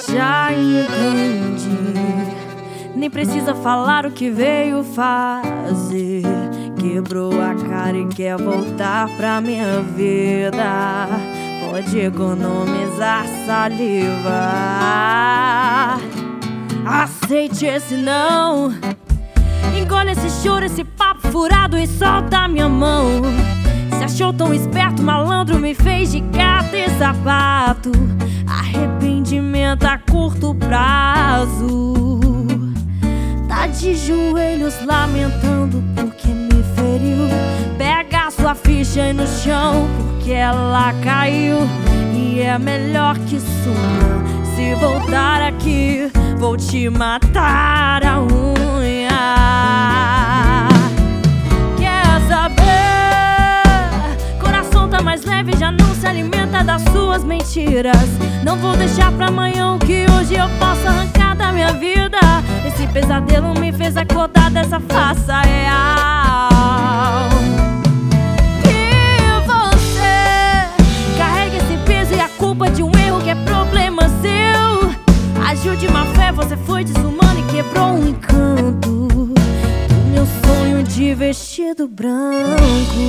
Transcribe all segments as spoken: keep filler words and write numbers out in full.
já entendi. Nem precisa falar o que veio fazer. Quebrou a cara e quer voltar pra minha vida. Pode economizar saliva. Aceite esse não. Engole esse choro, esse papo furado e solta minha mão. Se achou tão esperto, malandro, me fez de gato e sapato. Arrependimento a curto prazo. Tá de joelhos lamentando porque me feriu. Pega sua ficha aí no chão porque ela caiu. E é melhor que suma. Se voltar aqui, vou te matar a unha. Quer saber? Coração tá mais leve, já não se alimenta das suas mentiras. Não vou deixar pra amanhã o que hoje eu posso arrancar da minha vida. Esse pesadelo me fez acordar dessa farsa real. E você carrega esse peso e a culpa de um erro que é problema seu. Agiu de má fé, você foi desumano e quebrou um encanto do meu sonho de vestido branco.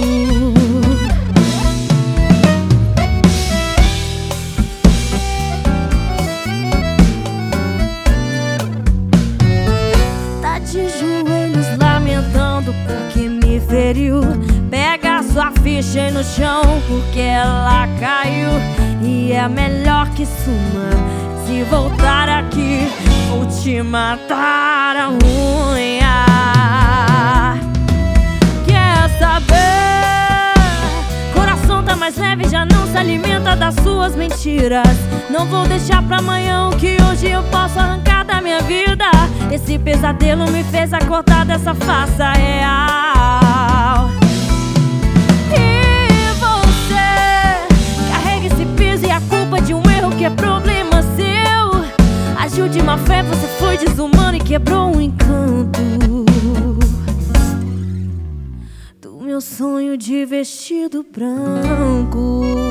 De joelhos lamentando porque me feriu. Pega sua ficha aí no chão porque ela caiu. E é melhor que suma. Se voltar aqui, vou te matar a unha. Quer saber? Coração tá mais leve, já não se alimenta das suas mentiras. Não vou deixar pra amanhã o que hoje eu posso arrancar da minha vida. Esse pesadelo me fez acordar dessa farsa real. E você carrega esse peso e a culpa de um erro que é problema seu. Agiu de má fé, você foi desumano e quebrou um encanto do meu sonho de vestido branco.